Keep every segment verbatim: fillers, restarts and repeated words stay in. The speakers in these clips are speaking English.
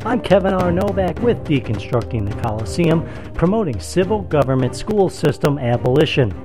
I'm Kevin R. Novak with Deconstructing the Coliseum, promoting civil government school system abolition.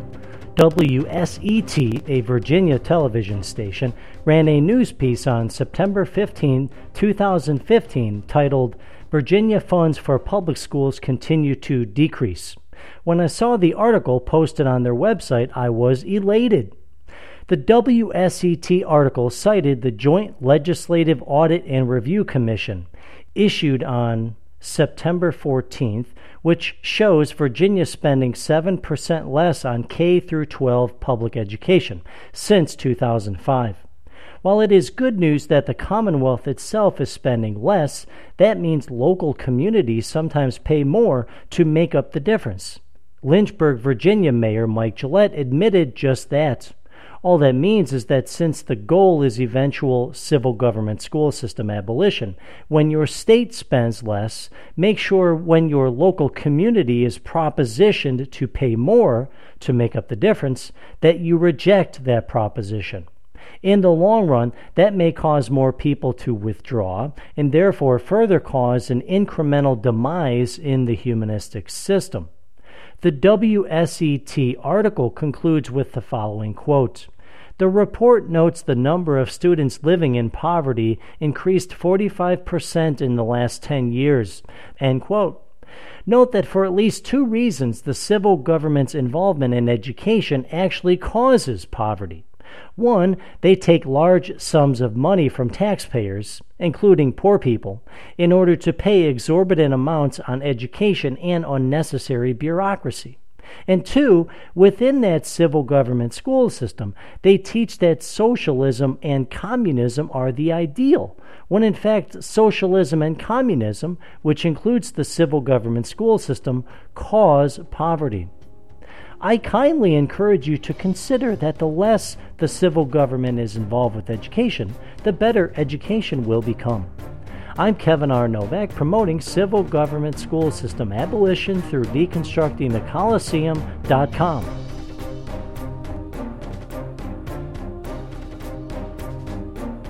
W S E T, a Virginia television station, ran a news piece on September fifteenth, twenty fifteen, titled, "Virginia Funds for Public Schools Continue to Decrease." When I saw the article posted on their website, I was elated. The W S E T article cited the Joint Legislative Audit and Review Commission, issued on September fourteenth, which shows Virginia spending seven percent less on K through twelve public education since two thousand five. While it is good news that the Commonwealth itself is spending less, that means local communities sometimes pay more to make up the difference. Lynchburg, Virginia Mayor Mike Gillette admitted just that. All that means is that since the goal is eventual civil government school system abolition, when your state spends less, make sure when your local community is propositioned to pay more to make up the difference, that you reject that proposition. In the long run, that may cause more people to withdraw and therefore further cause an incremental demise in the humanistic system. The W S E T article concludes with the following quote. The report notes the number of students living in poverty increased forty-five percent in the last ten years. End quote. Note that for at least two reasons, the civil government's involvement in education actually causes poverty. One, they take large sums of money from taxpayers, including poor people, in order to pay exorbitant amounts on education and unnecessary bureaucracy. And two, within that civil government school system, they teach that socialism and communism are the ideal, when in fact socialism and communism, which includes the civil government school system, cause poverty. I kindly encourage you to consider that the less the civil government is involved with education, the better education will become. I'm Kevin R. Novak, promoting civil government school system abolition through deconstructing the coliseum dot com.